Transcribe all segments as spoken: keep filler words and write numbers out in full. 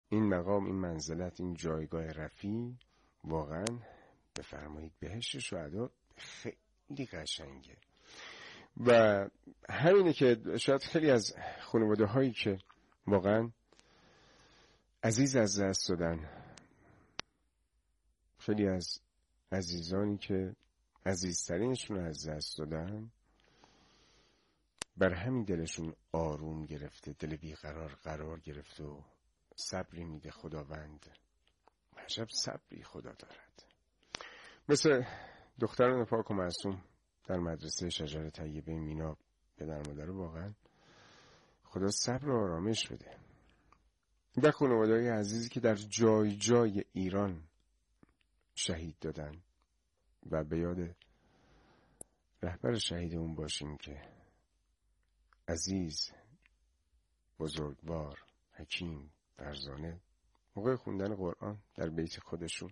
این مقام، این منزلت، این جایگاه رفیع واقعا بفرمایید بهشت شهدا خیلی قشنگه. و همینه که شاید خیلی از خانواده هایی که واقعا عزیز از دست دادن، خیلی از عزیزانی که عزیزترینشون از دست دادن، بر همین دلشون آروم گرفته، دل بیقرار قرار گرفته و صبری میده خداوند. عجب صبری خدا دارد. مثل دختران پاک و معصوم در مدرسه شجر طیبه مینا پدر مادر، واقعا خدا صبر و آرامش بده. و خانواده‌های عزیزی که در جای جای ایران شهید دادن و به یاد رهبر شهیدمون باشیم که عزیز، بزرگوار، حکیم، فرزانه، موقع خوندن قرآن در بیت خودشون.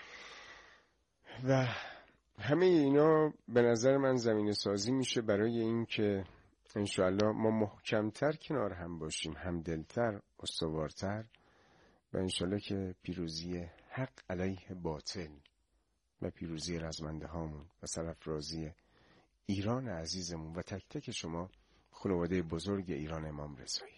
و همه اینا به نظر من زمینه سازی میشه برای این که انشاءالله ما محکمتر کنار هم باشیم، همدلتر، استوارتر، و انشاءالله که پیروزی حق علیه باطل و پیروزی رزمنده هامون و سرافرازی ایران عزیزمون و تک تک شما خانواده بزرگ ایران امام رضایی.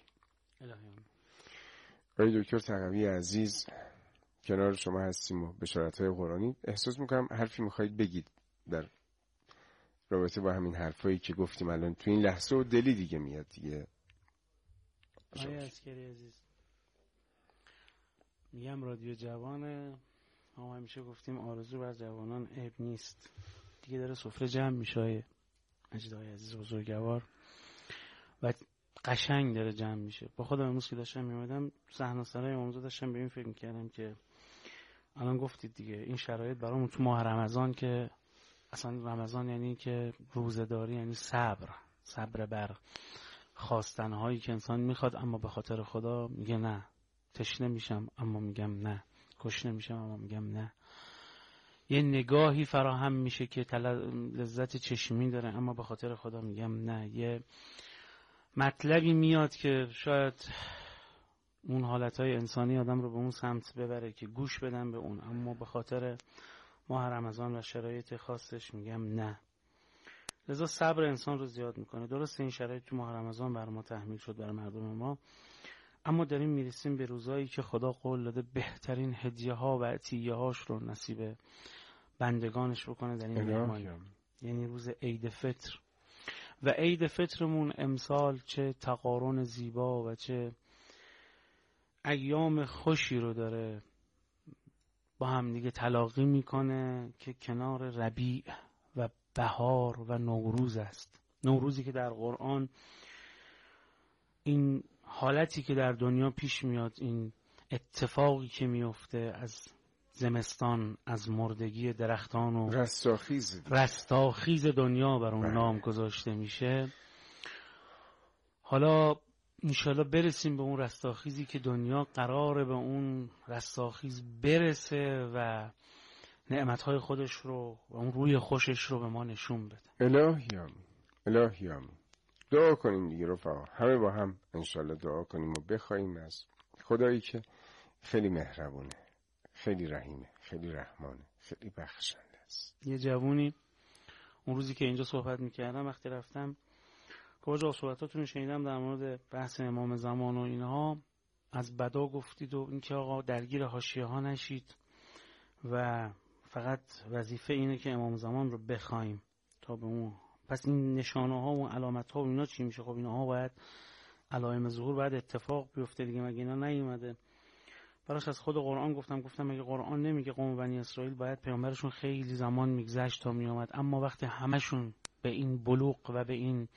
آقای دکتر تقوی عزیز، کنار شما هستیم و بشارت‌های قرآنی. احساس میکنم حرفی میخواید بگید در رابطه با همین حرفایی که گفتیم الان تو این لحظه و دلی دیگه میاد دیگه. آقای عسکری عزیز، میگم رادیو جوانه، ما همیشه گفتیم آرزو بر جوانان عیب نیست. دیگه داره سفره جمع میشه مجیدهای عزیز بزرگوار و قشنگ داره جمع میشه. با خودم امروز که داشتم میامدم صحنه سرای امامزاده داشتم به این فکر میکردم که الان گفتید دیگه این شرایط برامون تو ماه رمضان، که اصلا رمضان یعنی که روزه‌داری، یعنی صبر، صبر بر خواستنهایی که انسان میخواد اما به خاطر خدا میگه نه. تشنه میشم اما میگم نه، گشنه میشم اما میگم نه. یه نگاهی فراهم میشه که لذت چشمی داره اما به خاطر خدا میگم نه. یه مطلبی میاد که شاید اون حالتهای انسانی آدم رو به اون سمت ببره که گوش بدن به اون، اما به خاطر ماه رمضان و شرایط خاصش میگم نه. لذا صبر انسان رو زیاد میکنه. درسته این شرایط تو ماه رمضان بر ما تحمیل شد، بر مردم ما، اما داریم میرسیم به روزایی که خدا قول داده بهترین هدیه ها و عطیه هاش رو نصیب بندگانش بکنه در این مهمانی، یعنی روز عید فطر. و عید فطرمون امسال چه تقارن زیبا و چه ایام خوشی رو داره با هم دیگه تلاقی میکنه که کنار ربیع و بهار و نوروز است. نوروزی که در قرآن این حالتی که در دنیا پیش میاد، این اتفاقی که میفته از زمستان، از مردگی درختان و رستاخیز رستاخیز دنیا بر اون نام گذاشته میشه. حالا انشالله برسیم به اون رستاخیزی که دنیا قراره به اون رستاخیز برسه و نعمتهای خودش رو و اون روی خوشش رو به ما نشون بده. الهیم الهیم دعا کنیم دیگه رفقا، همه با هم انشالله دعا کنیم و بخوایم از خدایی که خیلی مهربونه، خیلی رحیمه، خیلی رحمانه، خیلی بخشنده است. یه جوونی اون روزی که اینجا صحبت میکردم وقتی رفتم کجا صحبتاتون شنیدم در مورد بحث امام زمان و اینها، از بدا گفتید و اینکه آقا درگیر حاشیه ها نشید و فقط وظیفه اینه که امام زمان رو بخوایم تا به اون. پس این نشانه ها و علامت ها و اینا چی میشه؟ خب اینا ها باید علائم ظهور باید اتفاق بیفته دیگه، مگه اینا نیومده؟ براش از خود قرآن گفتم گفتم مگه قرآن نمیگه قوم بنی اسرائیل باید پیامبرشون خیلی زمان میگذشت تا میومد، اما وقتی همشون به این بلوغ و به این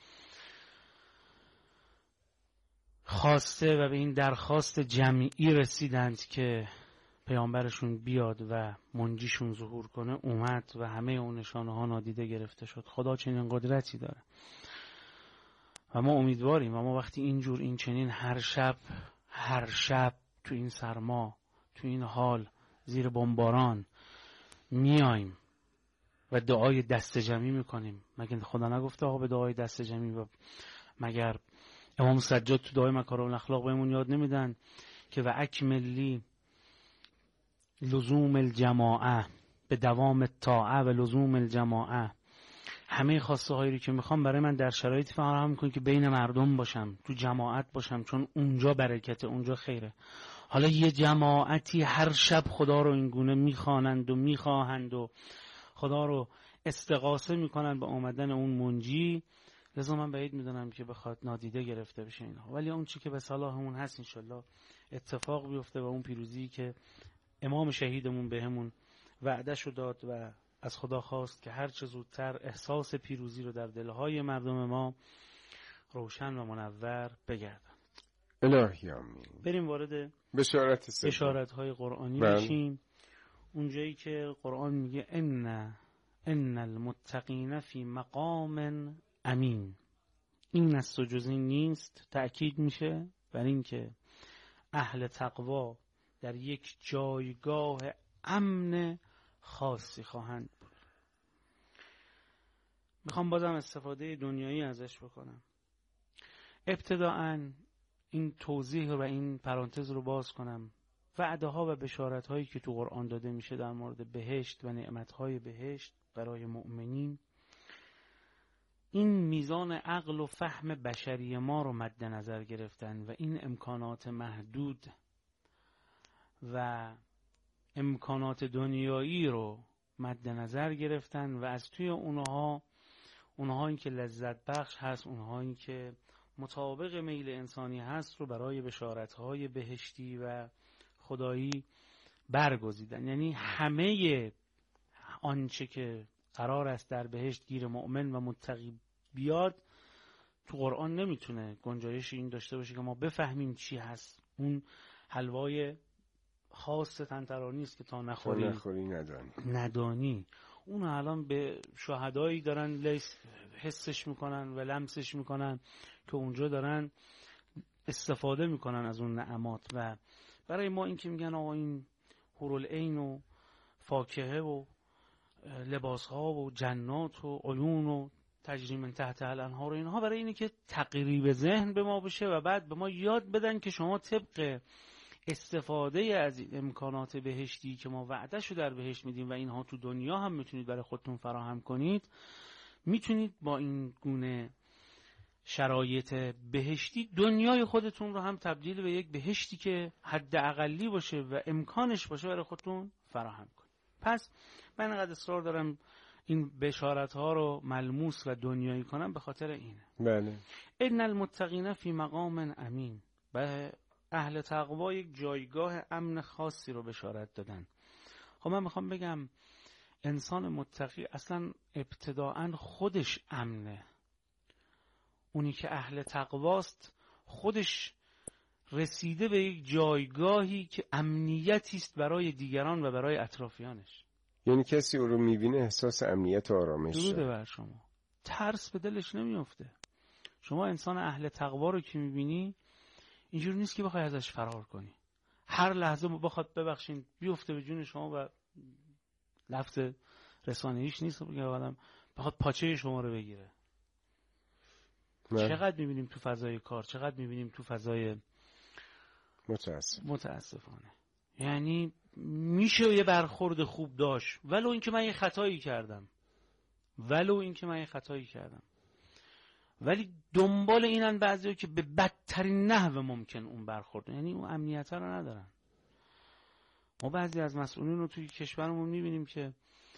خواسته و به این درخواست جمعی رسیدند که پیامبرشون بیاد و منجیشون ظهور کنه، اومد و همه اون نشانه ها نادیده گرفته شد. خدا چنین قدرتی داره و ما امیدواریم. و ما وقتی اینجور این چنین هر شب هر شب تو این سرما، تو این حال، زیر بمباران میایم و دعای دست جمعی میکنیم، مگه خدا نگفته آقا به دعای دست جمعی؟ و مگر امام سجاد تو دعای مکارم الاخلاق بهمون یاد نمیدن که و اکملی لزوم الجماعه، به دوام طاعه و لزوم الجماعه، همه خواسته هایی رو که میخوام برای من در شرایطی فراهم کن که بین مردم باشم، تو جماعت باشم، چون اونجا برکته، اونجا خیره. حالا یه جماعتی هر شب خدا رو اینگونه میخوانند و میخواهند و خدا رو استغاثه میکنن به آمدن اون منجی، لذا من بعید میدونم که بخواد نادیده گرفته بشه اینها. ولی اون چی که به صلاحمون هست انشالله اتفاق بیفته و اون پیروزی که امام شهیدمون بهمون وعده‌شو داد و از خدا خواست که هر چه زودتر احساس پیروزی رو در دلهای مردم ما روشن و منور بگردن. الهی آمین. بریم وارد بشارت سوم، بشارت‌های قرآنی بشیم. اونجایی که قرآن میگه ان ان المتقین فی مقام امین. این است و جز این نیست، تأکید میشه بر این که اهل تقوا در یک جایگاه امن خاصی خواهند بود. میخوام بازم استفاده دنیایی ازش بکنم. ابتداءً این توضیح و این پرانتز رو باز کنم. وعده ها و بشارت هایی که تو قرآن داده میشه در مورد بهشت و نعمت های بهشت برای مؤمنین، این میزان عقل و فهم بشری ما رو مد نظر گرفتن و این امکانات محدود و امکانات دنیایی رو مد نظر گرفتن و از توی اونها اونها این که لذت بخش هست، اونها این که مطابق میل انسانی هست رو برای بشارت‌های بهشتی و خدایی برگزیدن. یعنی همه آنچه که قرار است در بهشت گیر مؤمن و متقی بیاد تو قرآن نمیتونه گنجایش این داشته باشه که ما بفهمیم چی هست. اون حلوای خاص تنترانی است که تا نخوری, نخوری ندانی. ندانی. اون الان به شهدایی دارن لیس حسش میکنن و لمسش میکنن که اونجا دارن استفاده میکنن از اون نعمات. و برای ما این که میگن آقا این حورالعین و فاکهه و لباسها و جنات و عیون و تجری من تحت الانهار و اینها، برای اینه که تقریب ذهن به ما بشه و بعد به ما یاد بدن که شما طبق استفاده از این امکانات بهشتی که ما وعدهشو در بهشت میدیم و اینها تو دنیا هم میتونید برای خودتون فراهم کنید، میتونید با این گونه شرایط بهشتی دنیای خودتون رو هم تبدیل به یک بهشتی که حد اقلی باشه و امکانش باشه برای خودتون فراهم کنید. پس من اینقدر اصرار دارم این بشارت ها رو ملموس و دنیایی کنم به خاطر اینه. بله. ان المتقین فی مقام امین، به اهل تقوا یک جایگاه امن خاصی رو بشارت دادن. خب من میخوام بگم انسان متقی اصلا ابتداءً خودش امنه. اونی که اهل تقواست خودش رسیده به یک جایگاهی که امنیتی است برای دیگران و برای اطرافیانش. یعنی کسی او رو میبینه احساس امنیت و آرامش داره. درود بر شما. ترس به دلش نمیفته. شما انسان اهل تقوا رو که میبینی اینجور نیست که بخوای ازش فرار کنی. هر لحظه بخواد ببخشین بیفته به جون شما و لفظ رسانه‌ایش نیست که آدم بخواد پاچه شما رو بگیره. من. چقدر میبینیم تو فضای کار، چقدر میبینیم تو فضای متاسف. متاسفانه. یعنی میشه یه برخورد خوب داشت ولو اینکه من یه خطایی کردم ولو اینکه من یه خطایی کردم ولی دنبال اینن بعضیا که به بدترین نحو ممکن اون برخورد، یعنی اون امنیت رو ندارن. ما بعضی از مسئولین رو توی کشورمون میبینیم که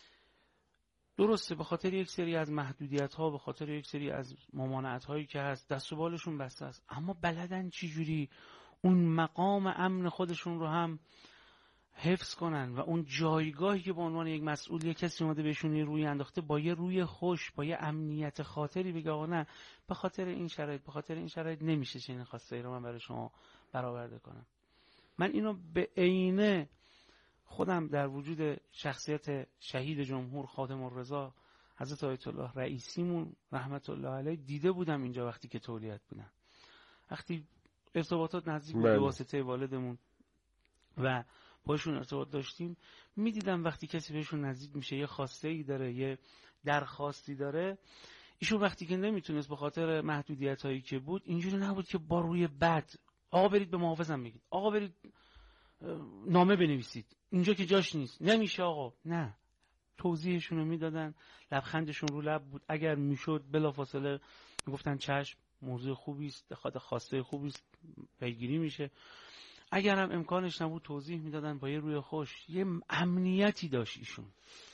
درسته به خاطر یک سری از محدودیت ها، به خاطر یک سری از ممانعت هایی که هست دست و بالشون بسته است، اما بلدن چی جوری اون مقام امن خودشون رو هم حفظ کنن و اون جایگاهی که به عنوان یک مسئول یک کسی اومده بهشون روی انداخته با یه روی خوش، با یه امنیت خاطری بگه آقا نه به خاطر این شرایط به خاطر این شرایط نمیشه چنین خواسته ای رو من برای شما برآورده کنم. من اینو به عینه خودم در وجود شخصیت شهید جمهور خاتم الرضا حضرت آیت الله رئیسیمون رحمت الله علیه دیده بودم اینجا وقتی که تولیت بودم. وقتی ارتباطات نزدیک بود به واسطه والدمون و باشون ارتباط داشتیم، میدیدم وقتی کسی بهشون نزدیک میشه یه خواسته ای داره، یه درخواستی داره، ایشون وقتی که نمیتونست به خاطر محدودیت هایی که بود اینجوری نبود که با روی بد آقا برید به محافظم بگید، آقا برید نامه بنویسید، اینجا که جاش نیست، نمیشه آقا. نه، توضیحشون رو میدادن، لبخندشون رو لب بود. اگر میشد بلافاصله میگفتن چشم، موضوع خوبی است، خاطر خواسته خوبی است، پیگیری میشه. اگر هم امکانش نبود توضیح میدادن با یه روی خوش. یه امنیتی داشت ایشون.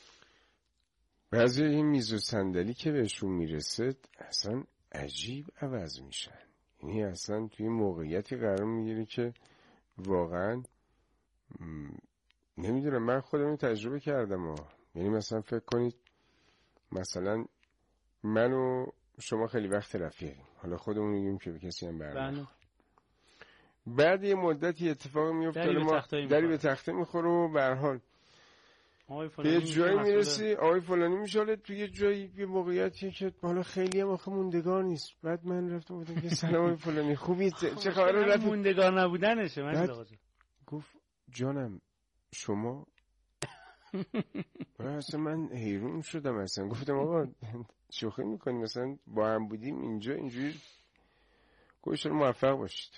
بعضی این میز و صندلی که بهشون میرسد اصلا عجیب عوض میشن. یعنی اصلا توی موقعیتی قرار میگیری که واقعا نمیدونم، من خودم تجربه کردم ها. یعنی مثلا فکر کنید مثلا من و شما خیلی وقت رفیقیم، حالا خودمون میگیم که به کسی هم برنخور. بعد یه مدتی اتفاق میفته، دری ما به دری به تخته میخوره و به هر حال به یه جایی میرسی، آقای فلانی میشه توی یه جایی یه موقعیتی که حالا خیلی هم آخه موندگار نیست. بعد من رفتم گفتم که سلام آقای فلانی، خوبی؟ چه خبره؟ رفت موندگار نبودنشه. من گفت جانم شما؟ اصلا من حیرون شدم. اصلا گفتم آقا شوخی میکنیم، مثلا با هم بودیم اینجا اینجوری. گوش رو موفق باشید.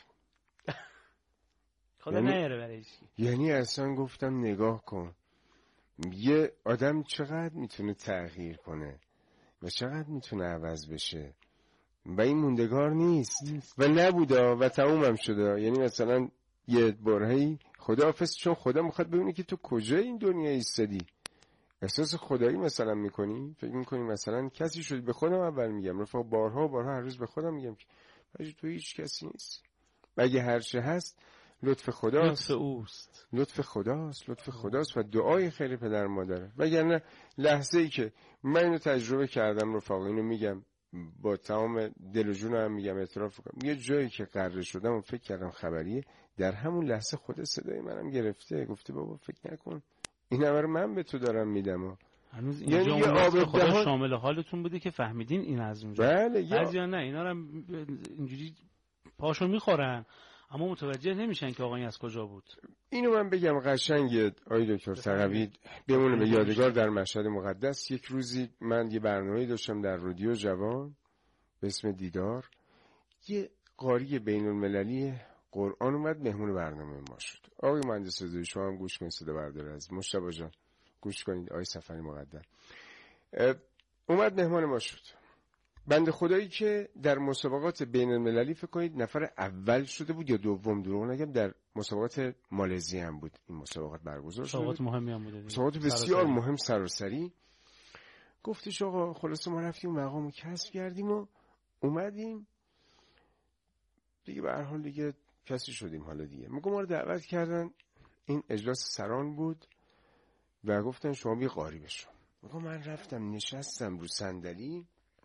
خدا یعنی... نیاره برای چی. یعنی اصلا گفتم نگاه کن یه آدم چقدر میتونه تغییر کنه و چقدر میتونه عوض بشه و این موندگار نیست, نیست. و نبوده و تمومم شده. یعنی مثلا یه بارهایی خداحافظ، چون خدا میخواد ببینه که تو کجای این دنیا ایستادی. احساس خدایی مثلا میکنی، فکر میکنی مثلا کسی شدی. به خودم اول میگم، رفاق بارها بارها هر روز به خودم میگم که باشه تو هیچ کسی نیست. اگه هر چه هست لطف خداست، لطف اوست، لطف خداست، لطف خداست و دعای خیر پدر مادره. وگرنه لحظه ای که من اینو تجربه کردم رفاق، اینو میگم با تمام دل و جونم میگم، اعتراف کنم، یه جایی که قره شدم و فکر کردم خبریه، در همون لحظه خود صدای منم گرفته، گفته بابا فکر نکن این همه رو من به تو دارم میدم. هنوز اینجا یعنی اون آب خدا دهان... شامل حالتون بوده که فهمیدین این از اونجا. بله. بعضیا نه، اینا رو اینجوری پاشو میخورن اما متوجه نمیشن که آقایی از کجا بود. اینو من بگم قشنگه آقای دکتر تقوی بمونه به یادگار در مشهد مقدس. یک روزی من یه برنامه‌ای داشتم در رادیو جوان به اسم دیدار. یه قاری بین المللی قرآن اومد مهمون برنامه ما شد. آقای مهندس صدایی شما هم گوش کنید، صدا بردار از مجتبی جان گوش کنید، آقای سفری مقدم اومد مهمان ما شد. بنده خدایی که در مسابقات بین المللی فکر کنید نفر اول شده بود یا دوم، دروغ نگم، در مسابقات مالزی هم بود این مسابقات برگزار شده. مسابقات مهمی هم بود، مسابقات بسیار مهم سراسری. گفتش آقا خلاصه ما رفتیم مقامو کسب کردیم و اومدیم دیگه، به هر حال دیگه کسی شدیم. حالا دیگه میگم ما رو دعوت کردن، این اجلاس سران بود و گفتن شما بیا قاری بشو. میگم من رفتم نشستم رو صندلی،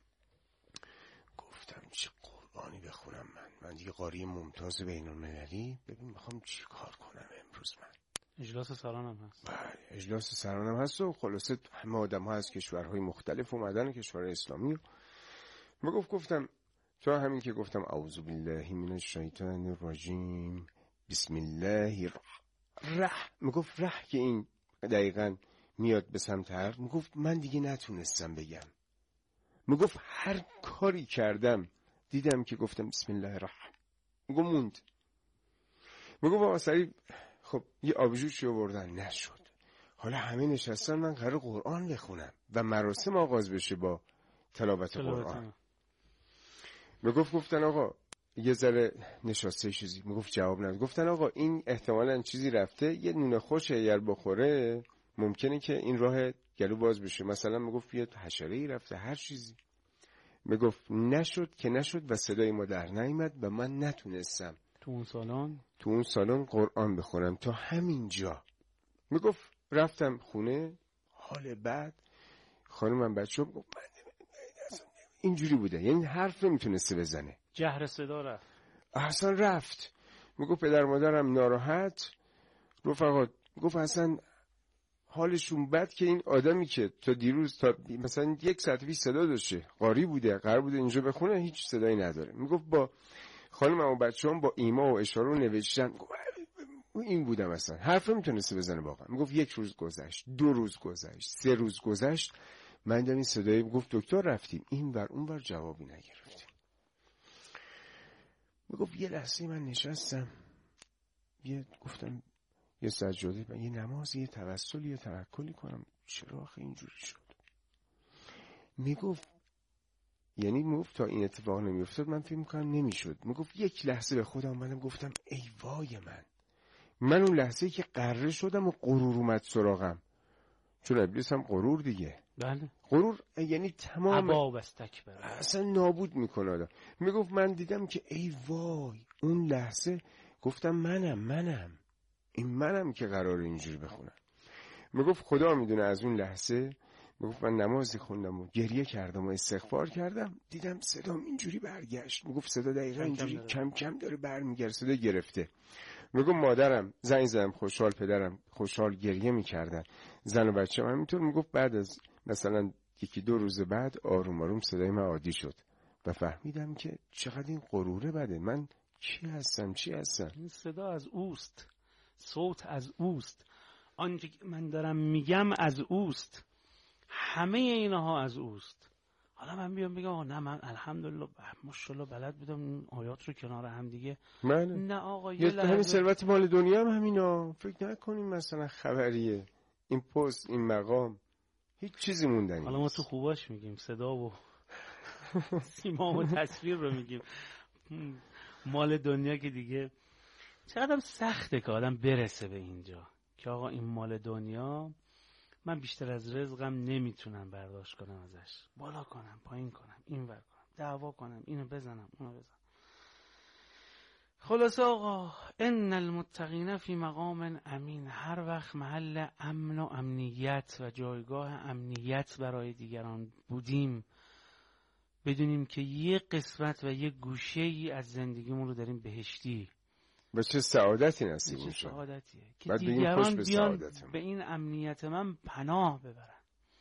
گفتم چه قرآنی بخونم من من دیگه قاری ممتاز بین المللی، ببین میخوام چی کار کنم امروز. من اجلاس سران هم هست. بله اجلاس سران هم هست و خلاصه همه آدم ها از کشورهای مختلف اومدن، کشورهای اسلامی. میگفت گفتم تا همین که گفتم اعوذ بالله من الشیطان الرجیم بسم الله الرح، میگفت رح که این دقیقاً میاد به سمت حرف. میگفت من دیگه نتونستم بگم، میگفت هر کاری کردم دیدم که گفتم بسم الله الرحمن، میگفت موند. میگفت با سریع خب یه آبجوشی آوردن نشد. حالا همه نشستن، من قرار قرآن بخونم و مراسم آغاز بشه با تلاوت قرآن. میگفت گفتن آقا یه ذره نشاسته چیزی، میگفت جواب نداد. گفتن آقا این احتمالاً چیزی رفته، یه نون خوش اگر بخوره ممکنه که این راه گلو باز بشه، مثلا میگفت یه حشره‌ای رفته، هر چیزی. میگفت نشد که نشد و صدای ما در نیامد و من نتونستم تو اون سالن تو اون سالن قرآن بخونم تا همین جا. میگفت رفتم خونه، حال بعد خانمم بچه‌ها گفت من اینجوری بوده، یعنی حرف نمیتونسته بزنه، جهر صدا رفت، اصلا رفت. میگفت پدر مادرم ناراحت، رفقا گفت اصلا حالشون بد که این آدمی که تا دیروز تا مثلا یک ساعت پیش صدا داشته، قاری بوده، قرار بوده اینجا بخونه، هیچ صدایی نداره. میگفت با خانمم و بچه‌ام با ایما و اشاره و نوشتن، این بودم اصلا حرف نمیتونسته بزنه واقعا. میگفت یک روز گذشت، دو روز گذشت، سه روز گذشت، من دیدم این صدایی. گفت دکتر رفتیم این ور اون ور جوابی نگرفتیم. میگفت یه لحظه من نشستم، یه گفتم یه سجاده و یه نمازی، یه توسلی، یه توکلی کنم، چرا آخه اینجوری شد؟ میگفت یعنی میگفت تا این اتفاق نمیافتاد من فکر میکنم نمیشد. میگفت یک لحظه به خودم اومدم گفتم ای وای من من اون لحظه که قره شدم و غرور اومد سراغم، چون ابلیس هم غرور دیگه. بله. غرور یعنی تمام ابا و استکبر، اصلا نابود میکنه آدم. میگفت من دیدم که ای وای، اون لحظه گفتم منم منم این منم که قرار اینجوری بخونم. میگفت خدا میدونه از اون لحظه، میگفت من نمازی خوندم و گریه کردم و استغفار کردم، دیدم صدام اینجوری برگشت. میگفت صدا دقیقا اینجوری کم کم داره برمیگرده، صدا گرفته. میگفت مادرم زنگ زدم خوشحال، پدرم خوشحال گریه میکردن، زن و بچه من همینطور. میگفت بعد از مثلا یکی دو روز بعد آروم آروم صدای من عادی شد و فهمیدم که چقدر این غروره بده. من چی هستم چی هستم؟ این صدا از اوست، صوت از اوست، آنچه که من دارم میگم از اوست، همه اینها از اوست. حالا من بیام بگم نه من الحمدلله ماشاءالله بلد بودم این آیات رو کنار هم دیگه. من نه آقا یه یه همین ثروت مال دنیا هم همینا، فکر نکنیم مثلا خبریه این پست این مقام هیچ چیزی موندنی. حالا ما تو خوباش میگیم، صدا و سیما و تصویر رو میگیم. مال دنیا که دیگه چقدر سخته که آدم برسه به اینجا که آقا این مال دنیا من بیشتر از رزقم نمیتونم برداشت کنم ازش، بالا کنم پایین کنم این ور کنم دعوا کنم اینو بزنم اونو بزنم. خلاصه آقا ان المتقین فی مقام امین، هر وقت محل امن و امنیت و جایگاه امنیت برای دیگران بودیم بدونیم که یه قسمت و یه گوشه ای از زندگیمون رو داریم بهشتی به چه سعادتی نصیب چه میشه. سعادتیه که بعد بگیم خوش دیگران به بیان سعادتم. به این امنیت من پناه ببرن.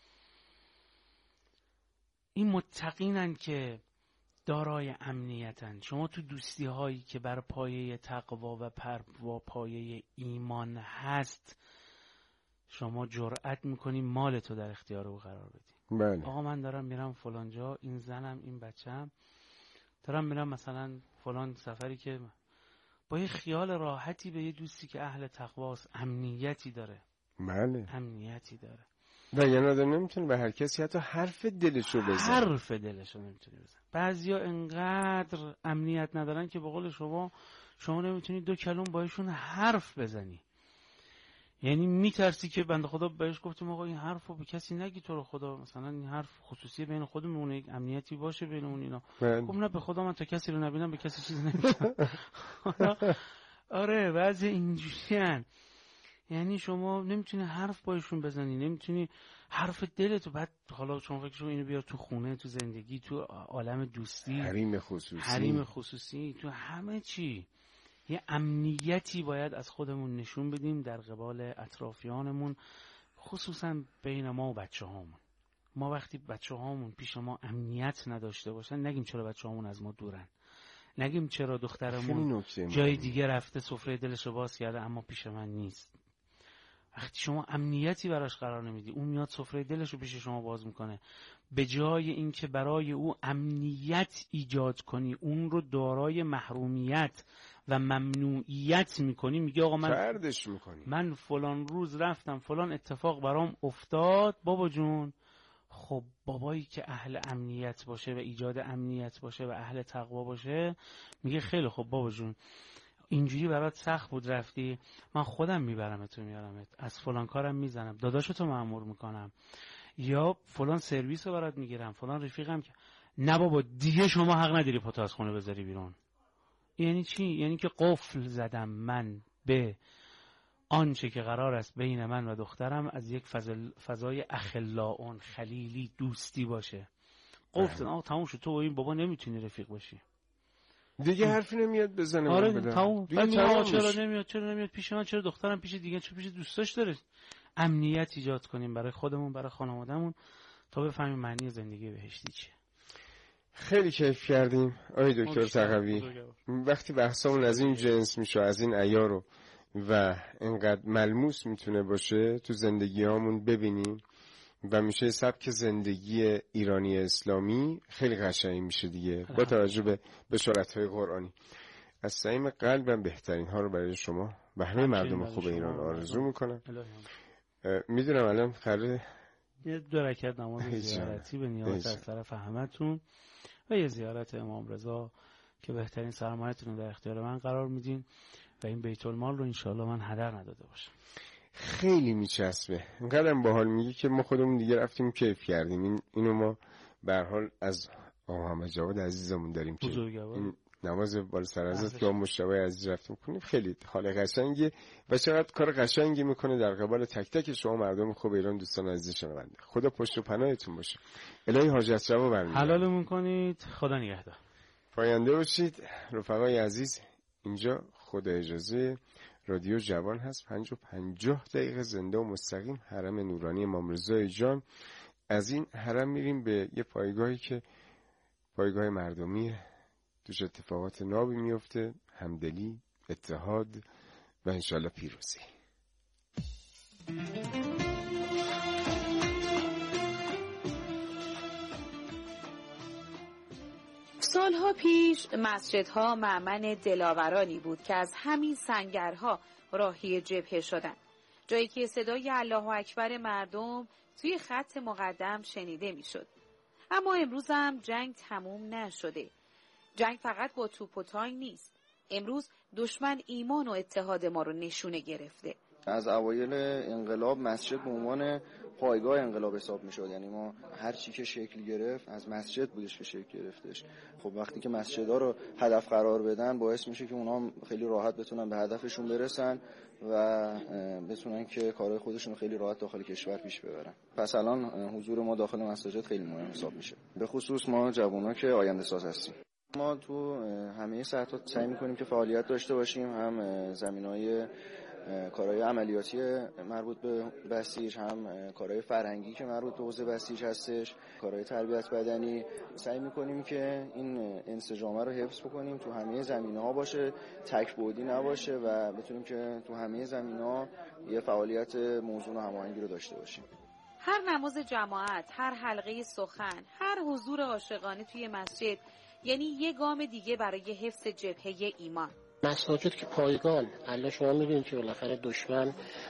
این متقینن که دارای امنیتن. شما تو دوستی هایی که بر پایه تقوا و پر و پایه ایمان هست شما جرأت میکنی مال تو در اختیار او قرار بدی. بله. آقا من دارم میرم فلان جا، این زنم این بچم دارم میرم مثلا فلان سفری که با یه خیال راحتی به یه دوستی که اهل تقواست، امنیتی داره. بله. امنیتی داره. و یه آدم نمیتونه به هر کسی حتی حرف دلشو بزنه. حرف دلشو نمیتونه بزنه. بعضیا انقدر امنیت ندارن که به قول شما شما نمیتونی دو کلمه باشون حرف بزنی. یعنی میترسی که بنده خدا بهش گفتم آقا این حرفو به کسی نگی تو رو خدا، مثلا این حرف خصوصی بین خودمون، یک امنیتی باشه بینمون اینا. خب نه به خدا من تا کسی رو نبینم به کسی چیزی نمیگم. آره بعضی اینجوریان. یعنی شما نمیتونی حرف باشون بزنی، نمیتونی حرف دلتو. بعد حالا شما فکر شما اینو بیار تو خونه، تو زندگی، تو عالم دوستی، حریم خصوصی، حریم خصوصی، تو همه چی. یه امنیتی باید از خودمون نشون بدیم در قبال اطرافیانمون، خصوصا بین ما و بچه هامون. ما وقتی بچه هامون پیش ما امنیت نداشته باشن نگیم چرا بچه هامون از ما دورن، نگیم چرا دخترمون جای دیگه رفته سفره دلشو باز کرده اما پیش من نیست. وقتی شما امنیتی براش قرار نمیدی اون میاد سفره دلشو پیش شما باز میکنه، به جای اینکه برای او امنیت ایجاد کنی اون رو دارای محرومیت و ممنوعیت میکنی. میگه آقا من فردش میکنی. من فلان روز رفتم فلان اتفاق برام افتاد بابا جون. خب بابایی که اهل امنیت باشه و ایجاد امنیت باشه و اهل تقوا باشه میگه خیلی خب بابا جون اینجوری برات سخت بود رفتی، من خودم میبرمت تو میارمت، از فلان کارم میزنم، داداشتو مأمور میکنم، یا فلان سرویس رو برات میگیرم، فلان رفیقم که نه بابا دیگه شما حق نداری پاتو از خونه بذاری بیرون. یعنی چی؟ یعنی که قفل زدم من به آنچه که قرار است بین من و دخترم از یک فضل فضای اخلاؤن خلیلی دوستی باشه. قفل آقا تموم شد، تو و این بابا نمیتونی رفیق باشی دیگه حرفی نمیاد بزنه. آره تموم. چرا نمیاد چرا نمیاد پیش من، چرا دخترم پیش دیگه، چرا پیش دوستاش داره. امنیت ایجاد کنیم برای خودمون برای خانوادهمون تا بفهمیم معنی زندگی بهشتی چیه. خیلی کیف کردیم آقای دکتر تقوی. وقتی بحثمون از این جنس میشه، از این عیار و اینقدر ملموس میتونه باشه تو زندگیامون ببینیم و میشه سبک زندگی ایرانی اسلامی خیلی قشنگ میشه دیگه با توجه به بشارت‌های قرآنی. از صمیم قلبم بهترین ها رو برای شما و همه مردم خوب ایران آرزو میکنم. میدونم الان قراره یه دو رکعت نماز زیارتی به نیابت از طرف همتون و یه زیارت امام رضا که بهترین سرمایه‌تون رو در اختیار من قرار میدین و این بیت المال رو انشالله من هدر نداده باشم. خیلی میچسبه، اینقدرم باحال میگی که ما خودمون دیگه رفتیم کیف کردیم. این اینو ما به هر حال از آقا محمد جواد عزیزمون داریم که این نماز بالا سر حضرت که مشتبه عزیز رفتیم کنیم. خیلی حال قشنگی و چقدر کار قشنگی میکنه در قبال تک تک شما مردم خوب ایران. دوستان عزیز شنونده، خدا پشت و پناهتون باشه. الهی حاجت روا برمی‌دارید، حلالمون کنید، خدا نگهدار. پاینده باشید رفقای عزیز. اینجا خدا اجازه رادیو جوان هست. پنج و پنجاه دقیقه زنده و مستقیم حرم نورانی امام رضا جان. از این حرم میریم به یه پایگاهی که پایگاه مردمیه، توش اتفاقات نابی میفته، همدلی، اتحاد و انشالله پیروزی. سالها پیش مسجدها مأمن دلاورانی بود که از همین سنگرها راهی جبهه شدند، جایی که صدای الله اکبر مردم توی خط مقدم شنیده میشد. اما امروز هم جنگ تموم نشده. جنگ فقط با توپ و تانک نیست. امروز دشمن ایمان و اتحاد ما رو نشونه گرفته. از اوایل انقلاب مسجد به عنوان پایگاه انقلاب حساب میشد، یعنی ما هر چی که شکل گرفت از مسجد بودش که شکل گرفتش. خب وقتی که مسجدها رو هدف قرار بدن باعث میشه که اونها خیلی راحت بتونن به هدفشون برسن و بتونن که کارهای خودشون رو خیلی راحت داخل کشور پیش ببرن. پس الان حضور ما داخل مساجد خیلی مهم حساب میشه، به خصوص ما جوونا که آینده ساز هستیم. ما تو همه سطوح سعی میکنیم که فعالیت داشته باشیم، هم زمینهای کارهای عملیاتی مربوط به بسیج، هم کارهای فرهنگی که مربوط به حوزه بسیج هستش، کارهای تربیت بدنی. سعی میکنیم که این انسجام رو حفظ بکنیم، تو همه زمینه‌ها باشه، تک بعدی نباشه و بتونیم که تو همه زمینه‌ها یه فعالیت موزون و هماهنگی رو داشته باشیم. هر نماز جماعت، هر حلقه سخن، هر حضور عاشقانه توی مسجد یعنی یه گام دیگه برای حفظ جبهه ایمان. مساجد که پایگان، الان شما میبینید که بالاخره دشمن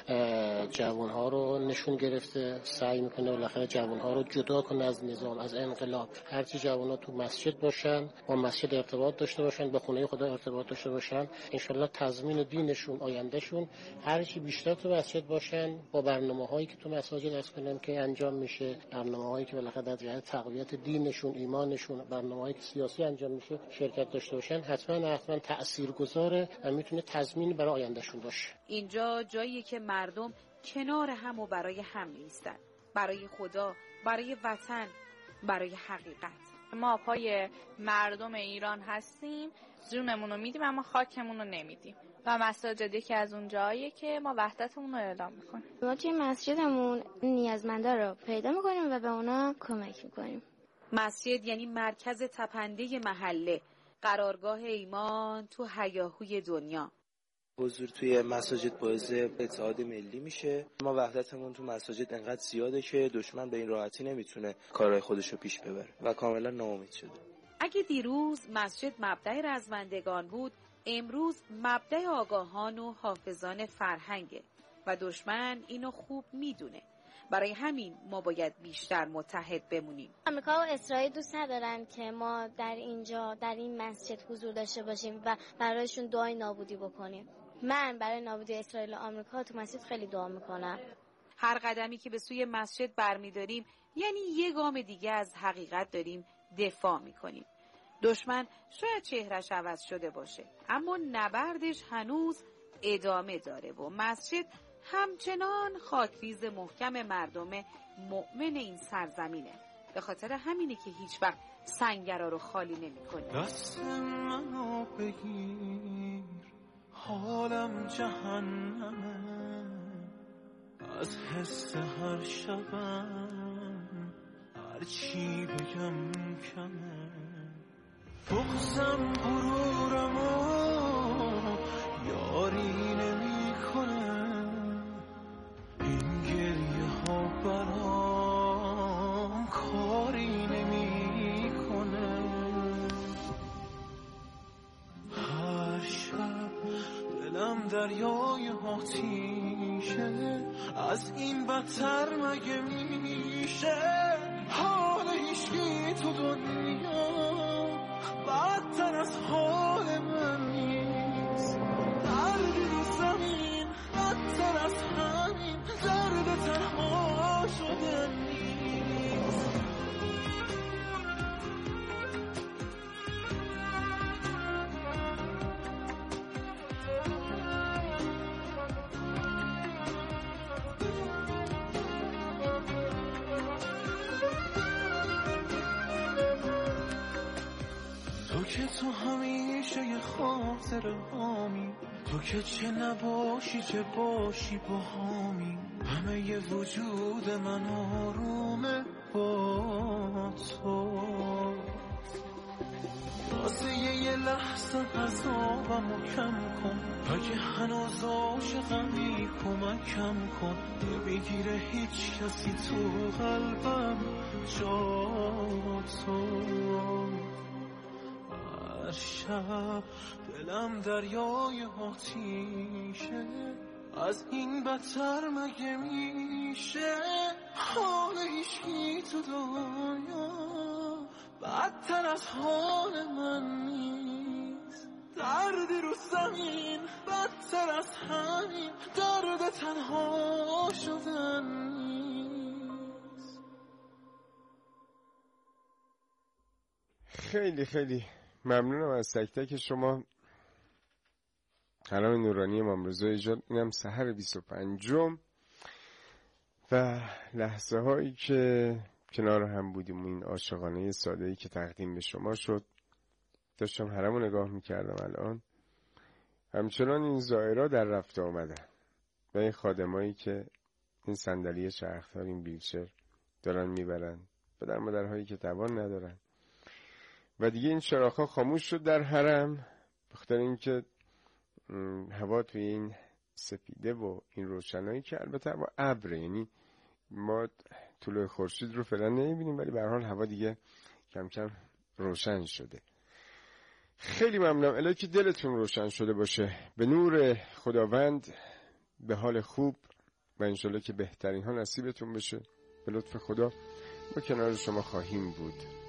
جوانها رو نشون گرفته، سعی میکنه بالاخره جوانها رو جدا کنه از نظام، از انقلاب. هرچی جوانها تو مسجد باشن، با مسجد ارتباط داشته باشن، با خونه خدا ارتباط داشته باشن، انشالله تضمین دینشون، آیندهشون هرچی بیشتر تو مسجد باشن، با برنامه‌هایی که تو مساجد از کنم که انجام میشه، برنامه‌هایی که بالاخره در جهت تقویت دینشون، ایمانشون، برنامه‌هایی که سیاسی انجام میشه شرکت داشته باشن، حتما حتما تاثیرگذار و میتونه تضمین برای آیندهشون باشه. اینجا جاییه که مردم کنار هم و برای هم نیستن، برای خدا، برای وطن، برای حقیقت. ما پای مردم ایران هستیم، جونمون رو میدیم اما خاکمون رو نمیدیم و مساجد یکی از اون جاییه که ما وحدتمون رو اعلام میکنیم. ما توی مسجدمون نیازمندا رو پیدا میکنیم و به اونا کمک میکنیم. مسجد یعنی مرکز تپنده محله، قرارگاه ایمان تو هیاهوی دنیا. حضور توی مساجد باعث اتحاد ملی میشه. ما وحدتمون تو مساجد انقدر زیاده که دشمن به این راحتی نمیتونه کارهای خودش رو پیش ببره و کاملا ناامید شده. اگه دیروز مسجد مبدأ رزمندگان بود، امروز مبدأ آگاهان و حافظان فرهنگه و دشمن اینو خوب میدونه. برای همین ما باید بیشتر متحد بمونیم. آمریکا و اسرائیل دوست ندارن که ما در اینجا در این مسجد حضور داشته باشیم و برایشون دعای نابودی بکنیم. من برای نابودی اسرائیل و آمریکا تو مسجد خیلی دعا میکنم. هر قدمی که به سوی مسجد برمیداریم یعنی یه گام دیگه از حقیقت داریم دفاع میکنیم. دشمن شاید چهرش عوض شده باشه اما نبردش هنوز ادامه داره و مسجد همچنان خاکریز محکم مردم مؤمن این سرزمینه. به خاطر همینه که هیچ وقت سنگرها رو خالی نمی کنه. دست منو بگیر حالم جهنمه، از حس هر شبم هر چی بگم کمه، بغزم غرورمو یاری نمی کنه، این گریه ها برام کاری نمی کنه، هر دریای آتیشه، از این بدتر مگه میشه؟ حال هیچکی تو دنیا بدتر از حال من نیست. دردی رو زمین بدتر از همین درد تنها شدن نیست. تو که تو همیشه یه خاطر هامی، تو که چه نباشی چه باشی با هامی، همه ی وجود من آرومه با تو. واسه یه لحظه عذابمو کم کن، اگه هنوز عاشقمی کمکم کن. نمیگیره هیچ کسی تو قلبم جا تو. هر شب دلم دریای آتیشه، از این بدتر مگه میشه؟ حال هیچکی تو دنیا بدتر از حال من نیست. دردی رو زمین بدتر از همین درد تنها شدن نیست. خیلی خیلی ممنونم از تک تک شما. کلام نورانی امام رضا ایجاد. اینم سحر بیست و پنجم و لحظه هایی که کنار هم بودیم و این عاشقانه ساده‌ای که تقدیم به شما شد. داشتم حرمو نگاه میکردم الان، همچنان این زائرها در رفت آمدن و این خادمایی که این صندلی چرخدار، این ویلچر دارن میبرن، پدر مادرهایی که توان ندارن. و دیگه این چراغ‌ها خاموش شد در حرم، بخاطر اینکه هوا توی این سپیده و این روشنایی که البته با ابر، یعنی ما طلوع خورشید رو فعلا نمیبینیم، ولی به هر حال هوا دیگه کم کم روشن شده. خیلی ممنونم. الهی که دلتون روشن شده باشه به نور خداوند، به حال خوب و انشالله که بهترین ها نصیبتون بشه. به لطف خدا ما کنار شما خواهیم بود.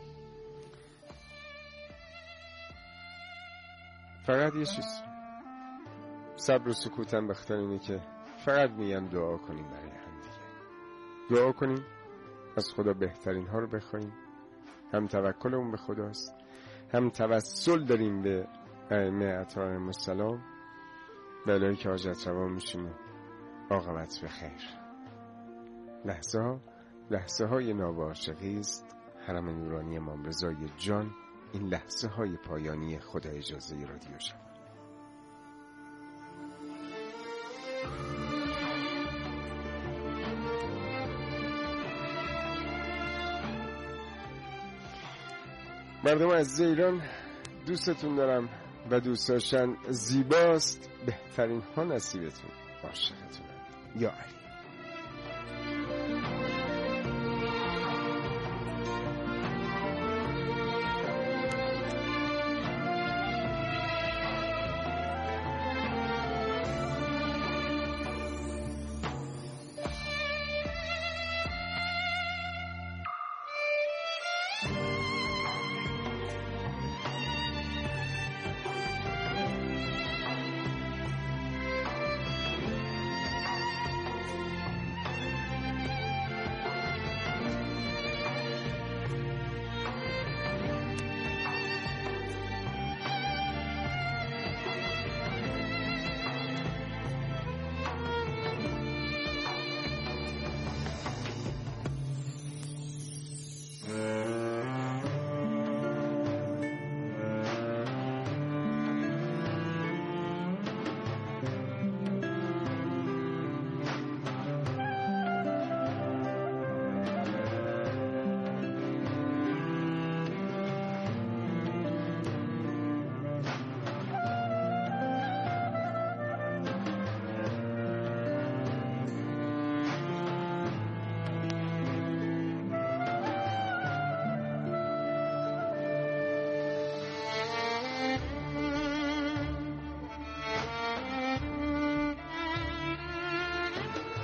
فقط یه چیز، صبر و سکوتم بختر اینه که فقط میگم دعا کنیم برای هم دیگه. دعا کنیم، از خدا بهترین ها رو بخوایم. هم توکلمون به خداست، هم توسل داریم به ائمه اطهار السلام. به الهی که حاجت روا میشیم و عاقبت به خیر. لحظه ها لحظه های نابعاشقی است. حرم نورانی امام رضای جان، این لحظه های پایانی خدا اجازه رادیو شما. مردم عزیز ایران، دوستتون دارم و دوست داشتن زیباست. بهترین ها نصیبتون. عاشقتونم. یا علی.